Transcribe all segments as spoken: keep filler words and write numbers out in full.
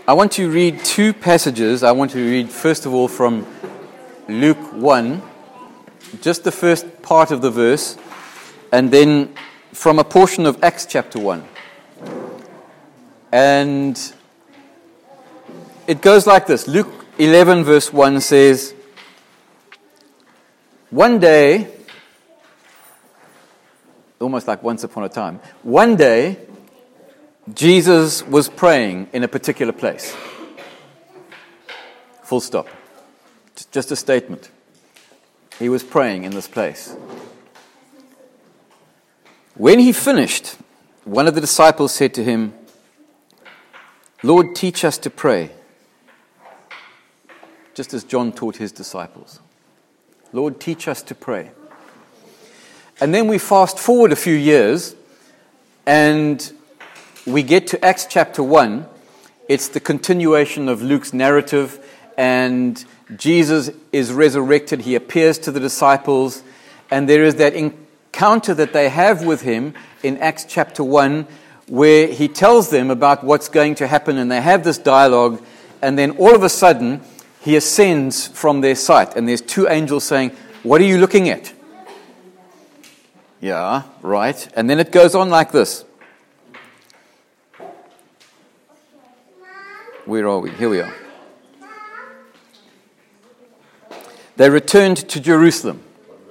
I want to read two passages. I want to read, first of all, from Luke one, just the first part of the verse, and then from a portion of Acts chapter one. And it goes like this. Luke eleven verse one says, one day, almost like once upon a time, one day, Jesus was praying in a particular place. Full stop. Just a statement. He was praying in this place. When he finished, one of the disciples said to him, "Lord, teach us to pray." Just as John taught his disciples. Lord, teach us to pray. And then we fast forward a few years, and we get to Acts chapter one. It's the continuation of Luke's narrative, and Jesus is resurrected. He appears to the disciples, and there is that encounter that they have with him in Acts chapter one, where he tells them about what's going to happen, and they have this dialogue, and then all of a sudden, he ascends from their sight, and there's two angels saying, "What are you looking at?" Yeah, right. And then it goes on like this. Where are we? Here we are. They returned to Jerusalem.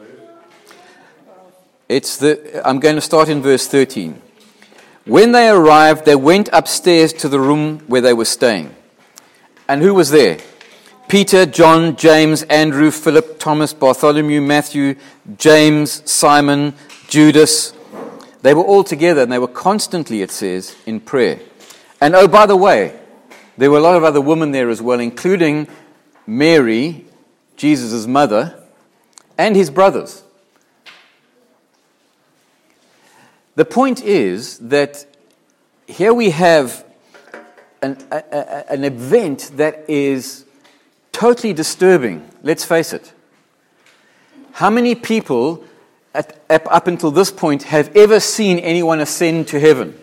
It's the. I'm going to start in verse thirteen. When they arrived, they went upstairs to the room where they were staying. And who was there? Peter, John, James, Andrew, Philip, Thomas, Bartholomew, Matthew, James, Simon, Judas. They were all together, and they were constantly, it says, in prayer. And oh, by the way, there were a lot of other women there as well, including Mary, Jesus' mother, and his brothers. The point is that here we have an, a, a, an event that is totally disturbing. Let's face it. How many people at, up until this point have ever seen anyone ascend to heaven?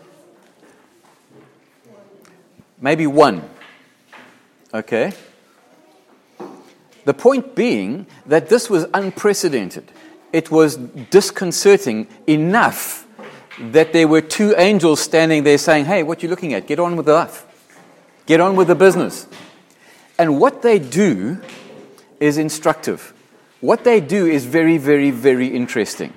Maybe one. Okay. The point being that this was unprecedented. It was disconcerting enough that there were two angels standing there saying, "Hey, what are you looking at? Get on with life. Get on with the business." And what they do is instructive. What they do is very, very, very interesting.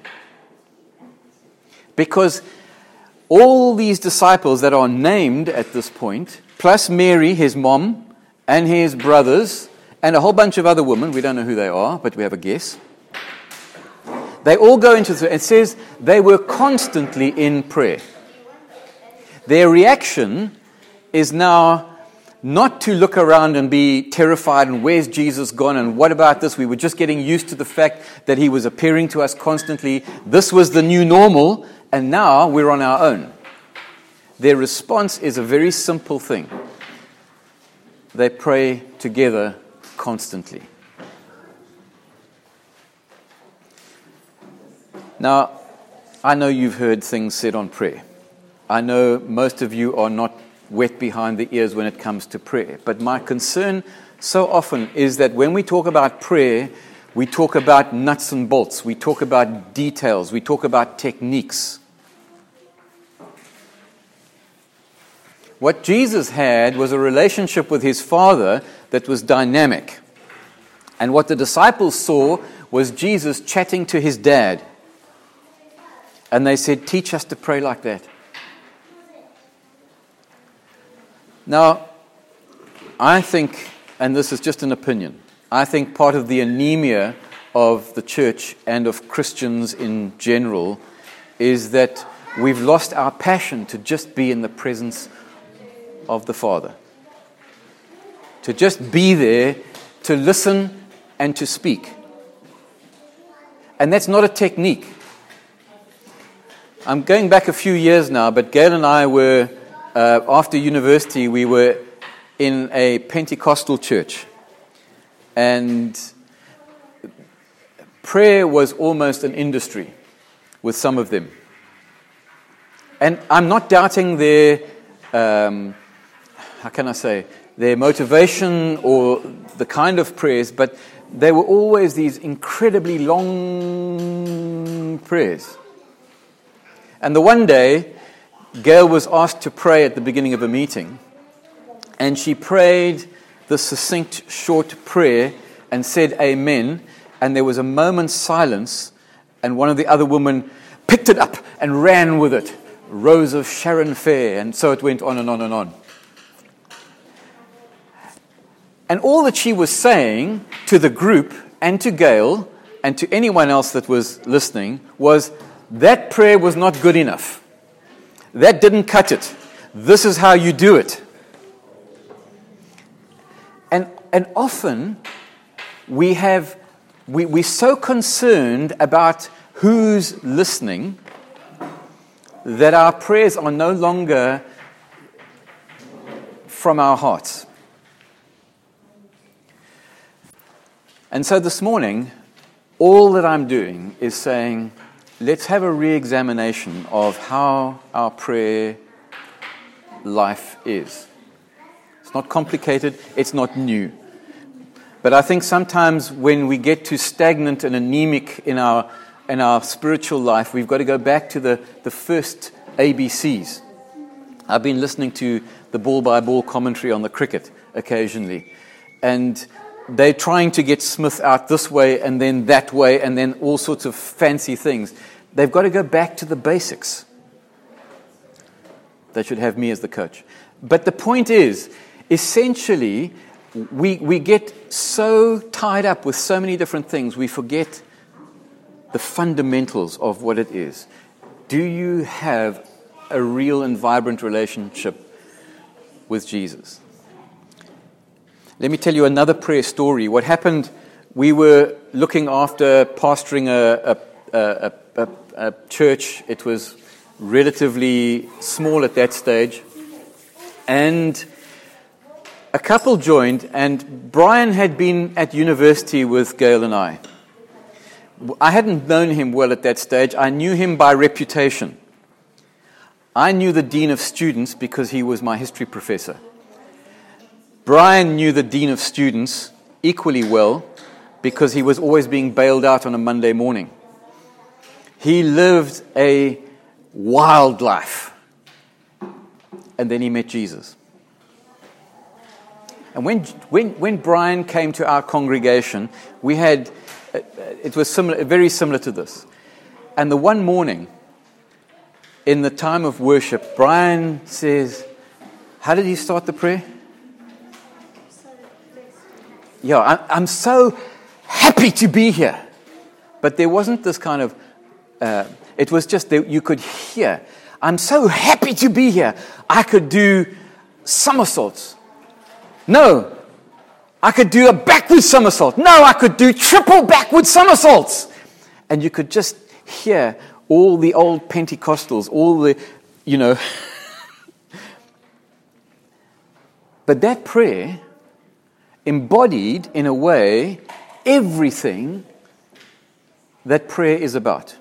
Because all these disciples that are named at this point, plus Mary, his mom, and his brothers, and a whole bunch of other women, we don't know who they are, but we have a guess. They all go into the, it says they were constantly in prayer. Their reaction is now not to look around and be terrified and where's Jesus gone and what about this? We were just getting used to the fact that he was appearing to us constantly. This was the new normal, and now we're on our own. Their response is a very simple thing. They pray together constantly. Now, I know you've heard things said on prayer. I know most of you are not wet behind the ears when it comes to prayer. But my concern so often is that when we talk about prayer, we talk about nuts and bolts. We talk about details. We talk about techniques. What Jesus had was a relationship with his Father that was dynamic. And what the disciples saw was Jesus chatting to his dad. And they said, "Teach us to pray like that." Now, I think, and this is just an opinion, I think part of the anemia of the church and of Christians in general is that we've lost our passion to just be in the presence of the Father. To just be there, to listen and to speak. And that's not a technique. I'm going back a few years now, but Gail and I were, uh, after university, we were in a Pentecostal church. And prayer was almost an industry with some of them. And I'm not doubting their, um, how can I say, their motivation or the kind of prayers, but they were always these incredibly long prayers. And the one day, Gail was asked to pray at the beginning of a meeting, and she prayed the succinct, short prayer and said amen, and there was a moment's silence, and one of the other women picked it up and ran with it. Rose of Sharon fair, and so it went on and on and on. And all that she was saying to the group and to Gail and to anyone else that was listening was, that prayer was not good enough. That didn't cut it. This is how you do it. And and often we have we, we're so concerned about who's listening that our prayers are no longer from our hearts. And so this morning, all that I'm doing is saying, let's have a re-examination of how our prayer life is. It's not complicated, it's not new. But I think sometimes when we get too stagnant and anemic in our in our spiritual life, we've got to go back to the, the first A B Cs. I've been listening to the ball-by-ball commentary on the cricket occasionally, and they're trying to get Smith out this way and then that way and then all sorts of fancy things. They've got to go back to the basics. They should have me as the coach. But the point is, essentially, we we get so tied up with so many different things, we forget the fundamentals of what it is. Do you have a real and vibrant relationship with Jesus? Let me tell you another prayer story. What happened, we were looking after pastoring a, a, a, a, a church. It was relatively small at that stage. And a couple joined, and Brian had been at university with Gail and I. I hadn't known him well at that stage. I knew him by reputation. I knew the dean of students because he was my history professor. Brian knew the dean of students equally well because he was always being bailed out on a Monday morning. He lived a wild life. And then he met Jesus. And when when when Brian came to our congregation, we had, it was similar, very similar to this. And the one morning, in the time of worship, Brian says, how did he start the prayer? Yeah, I'm so happy to be here. But there wasn't this kind of, uh, it was just that you could hear, I'm so happy to be here. I could do somersaults. No, I could do a backward somersault. No, I could do triple backward somersaults. And you could just hear all the old Pentecostals, all the, you know. But that prayer embodied, in a way, everything that prayer is about.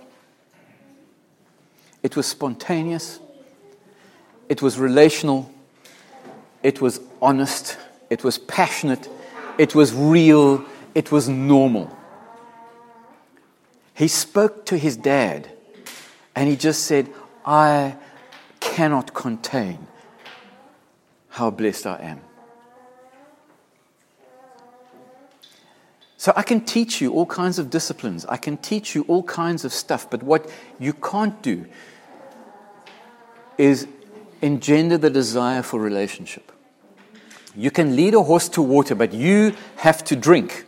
It was spontaneous. It was relational. It was honest. It was passionate. It was real. It was normal. He spoke to his dad, and he just said, I cannot contain how blessed I am. So I can teach you all kinds of disciplines. I can teach you all kinds of stuff. But what you can't do is engender the desire for relationship. You can lead a horse to water, but you have to drink.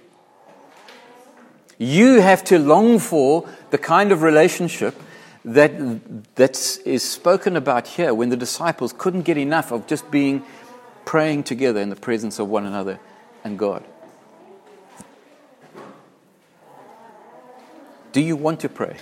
You have to long for the kind of relationship that that is spoken about here when the disciples couldn't get enough of just being praying together in the presence of one another and God. Do you want to pray?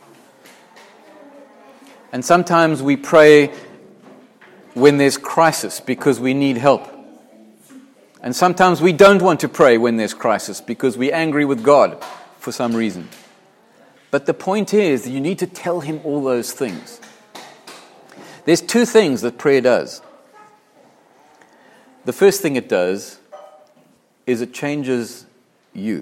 And sometimes we pray when there's crisis because we need help. And sometimes we don't want to pray when there's crisis because we're angry with God for some reason. But the point is that you need to tell him all those things. There's two things that prayer does. the first thing it does is it changes you.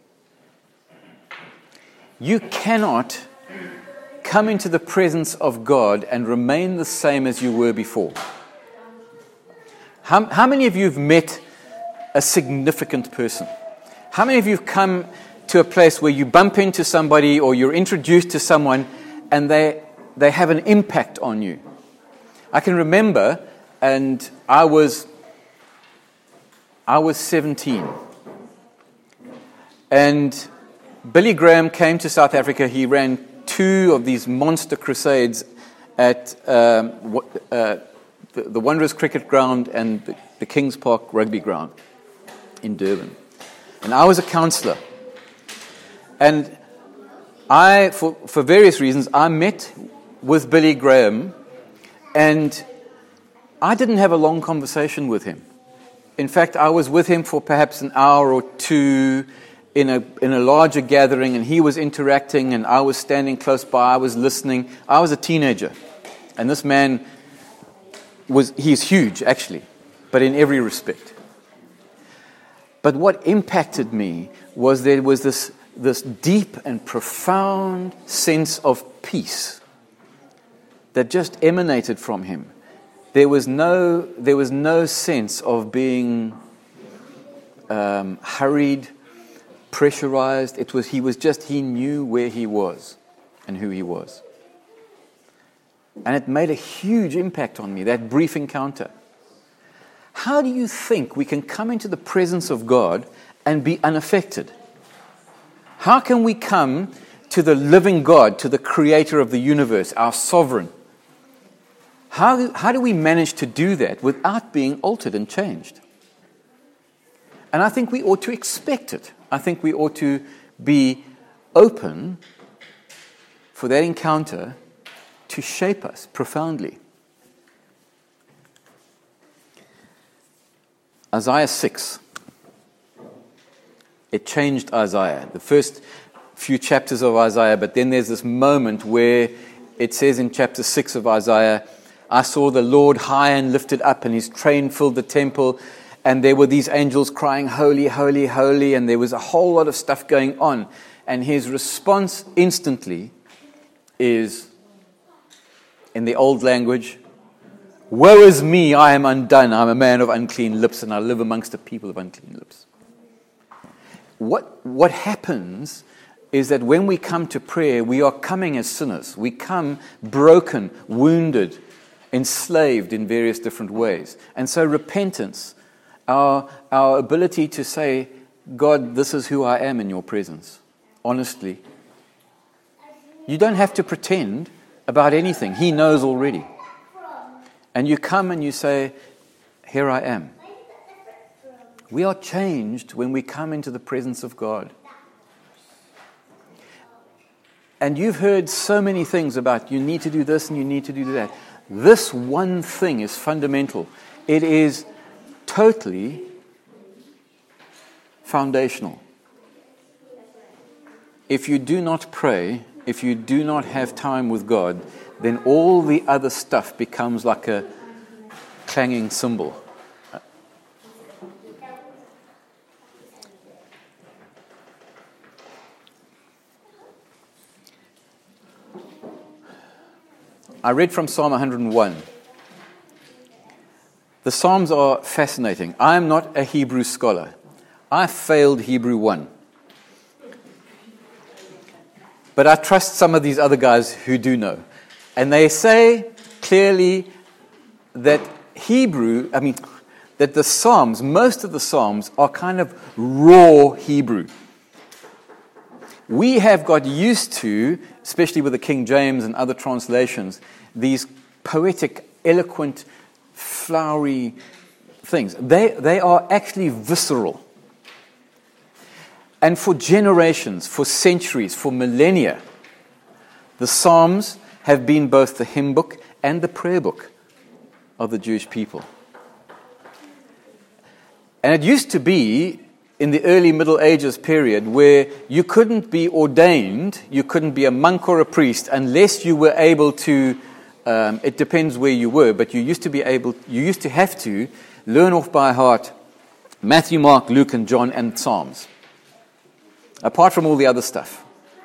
You cannot come into the presence of God and remain the same as you were before. How, how many of you have met a significant person? How many of you have come to a place where you bump into somebody or you're introduced to someone and they they have an impact on you? I can remember, and I was I was seventeen, and Billy Graham came to South Africa. He ran two of these monster crusades at um, uh, the, the Wanderers Cricket Ground and the, the Kings Park Rugby Ground in Durban. And I was a counsellor. And I, for, for various reasons, I met with Billy Graham, and I didn't have a long conversation with him. In fact, I was with him for perhaps an hour or two in a in a larger gathering, and he was interacting, and I was standing close by, I was listening. I was a teenager, and this man was, he's huge, actually, but in every respect. But what impacted me was there was this, this deep and profound sense of peace that just emanated from him. There was no, there was no sense of being um, hurried, pressurized. It was, he was just, he knew where he was and who he was. And it made a huge impact on me, that brief encounter. How do you think we can come into the presence of God and be unaffected? How can we come to the living God, to the creator of the universe, our sovereign? How, how do we manage to do that without being altered and changed? And I think we ought to expect it. I think we ought to be open for that encounter to shape us profoundly. Isaiah six. It changed Isaiah. The first few chapters of Isaiah, but then there's this moment where it says in chapter six of Isaiah, I saw the Lord high and lifted up, and his train filled the temple, and there were these angels crying, holy, holy, holy, and there was a whole lot of stuff going on. And his response instantly is, in the old language, woe is me, I am undone. I'm a man of unclean lips, and I live amongst a people of unclean lips. What, what happens is that when we come to prayer, we are coming as sinners. We come broken, wounded, enslaved in various different ways. And so repentance, our, our ability to say, God, this is who I am in your presence, honestly. You don't have to pretend about anything. He knows already. And you come and you say, here I am. We are changed when we come into the presence of God. And you've heard so many things about you need to do this and you need to do that. This one thing is fundamental. It is totally foundational. If you do not pray, if you do not have time with God, then all the other stuff becomes like a clanging cymbal. I read from Psalm one hundred one. The Psalms are fascinating. I am not a Hebrew scholar. I failed Hebrew one. But I trust some of these other guys who do know. And they say clearly that Hebrew, I mean, that the Psalms, most of the Psalms are kind of raw Hebrew. We have got used to, especially with the King James and other translations, these poetic, eloquent, flowery things. They, they are actually visceral. And for generations, for centuries, for millennia, the Psalms have been both the hymn book and the prayer book of the Jewish people. And it used to be in the early Middle Ages period where you couldn't be ordained, you couldn't be a monk or a priest unless you were able to, um, it depends where you were, but you used to be able, you used to have to learn off by heart Matthew, Mark, Luke, and John, and Psalms, apart from all the other stuff.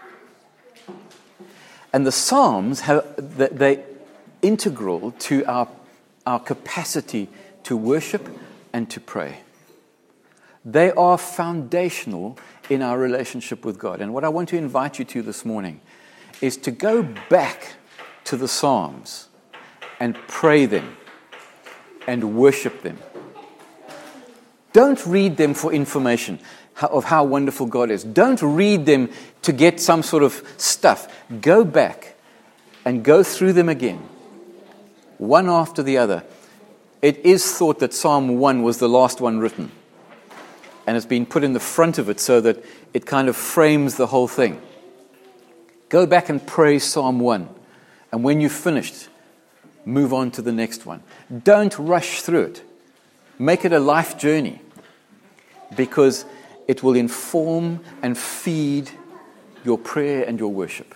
And the Psalms, have, they're integral to our, our capacity to worship and to pray. They are foundational in our relationship with God. And what I want to invite you to this morning is to go back to the Psalms and pray them and worship them. Don't read them for information of how wonderful God is. Don't read them to get some sort of stuff. Go back and go through them again, one after the other. It is thought that Psalm one was the last one written, and it's been put in the front of it so that it kind of frames the whole thing. Go back and pray Psalm one, and when you've finished, move on to the next one. Don't rush through it. Make it a life journey, because it will inform and feed your prayer and your worship.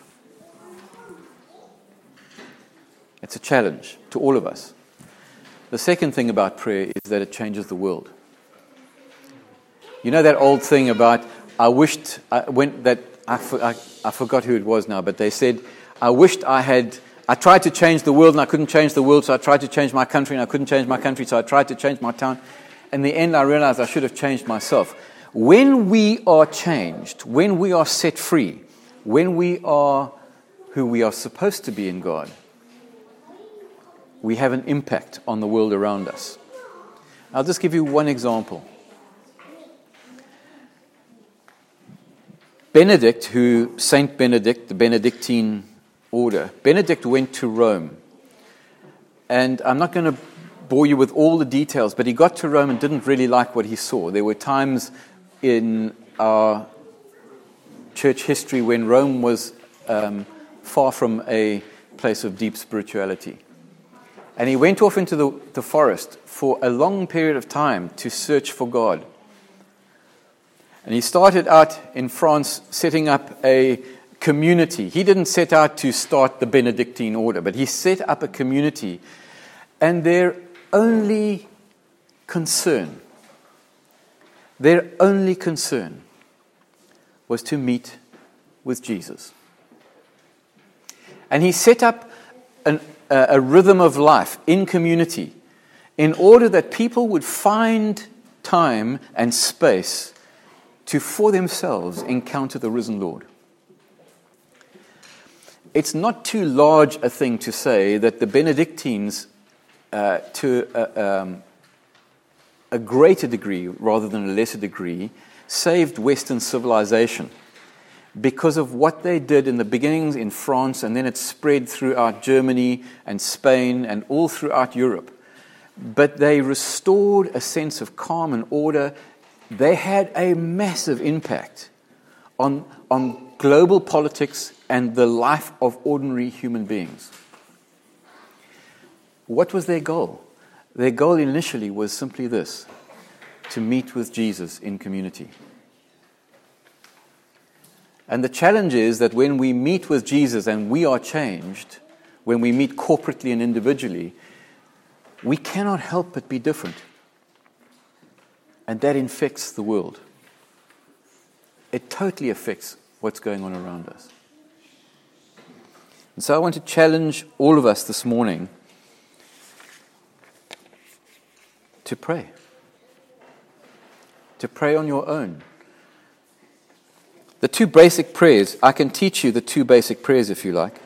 It's a challenge to all of us. The second thing about prayer is that it changes the world. You know that old thing about, I wished, I went that, I, I, I forgot who it was now, but they said, I wished I had, I tried to change the world and I couldn't change the world, so I tried to change my country and I couldn't change my country, so I tried to change my town. In the end, I realized I should have changed myself. When we are changed, when we are set free, when we are who we are supposed to be in God, we have an impact on the world around us. I'll just give you one example. Benedict, who Saint Benedict, the Benedictine order, Benedict went to Rome. And I'm not going to bore you with all the details, but he got to Rome and didn't really like what he saw. There were times in our church history when Rome was um, far from a place of deep spirituality. And he went off into the, the forest for a long period of time to search for God. And he started out in France setting up a community. He didn't set out to start the Benedictine order, but he set up a community. And their only concern, their only concern was to meet with Jesus. And he set up an a rhythm of life in community in order that people would find time and space to, for themselves, encounter the risen Lord. It's not too large a thing to say that the Benedictines, uh, to a, um, a greater degree rather than a lesser degree, saved Western civilization, because of what they did in the beginnings in France, and then it spread throughout Germany and Spain and all throughout Europe. But they restored a sense of calm and order. They had a massive impact on, on global politics and the life of ordinary human beings. What was their goal? Their goal initially was simply this: to meet with Jesus in community. And the challenge is that when we meet with Jesus and we are changed, when we meet corporately and individually, we cannot help but be different. And that infects the world. It totally affects what's going on around us. And so I want to challenge all of us this morning to pray. To pray on your own. The two basic prayers, I can teach you the two basic prayers if you like.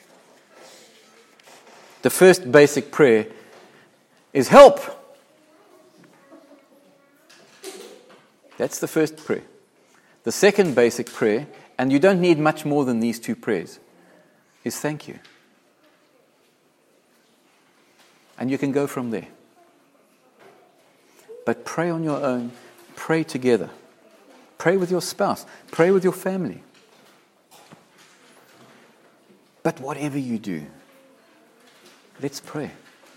The first basic prayer is help. That's the first prayer. The second basic prayer, and you don't need much more than these two prayers, is thank you. And you can go from there. But pray on your own, pray together. Pray with your spouse. Pray with your family. But whatever you do, let's pray.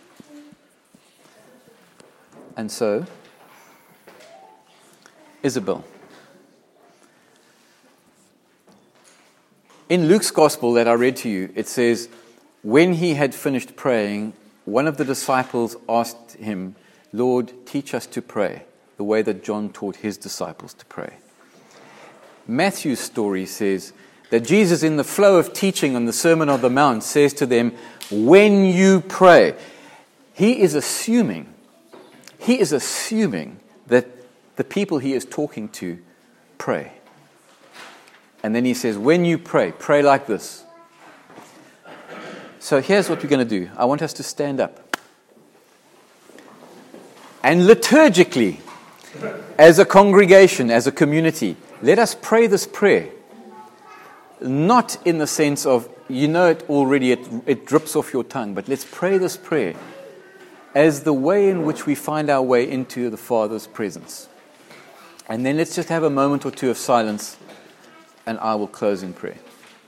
And so, Isabel. In Luke's gospel that I read to you, it says, when he had finished praying, one of the disciples asked him, Lord, teach us to pray the way that John taught his disciples to pray. Matthew's story says that Jesus, in the flow of teaching on the Sermon on the Mount, says to them, when you pray. He is assuming, he is assuming that the people he is talking to pray. And then he says, when you pray, pray like this. So here's what we're going to do. I want us to stand up. And liturgically, as a congregation, as a community, let us pray this prayer. Not in the sense of, you know it already, it, it drips off your tongue, but let's pray this prayer as the way in which we find our way into the Father's presence. And then let's just have a moment or two of silence, and I will close in prayer.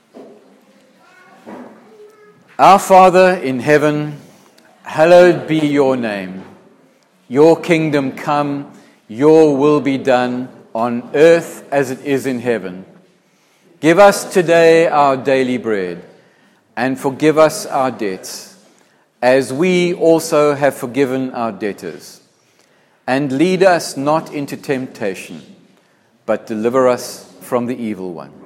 Our Father in heaven, hallowed be your name. Your kingdom come, your will be done on earth as it is in heaven. Give us today our daily bread, and forgive us our debts, as we also have forgiven our debtors. And lead us not into temptation, but deliver us from the evil one.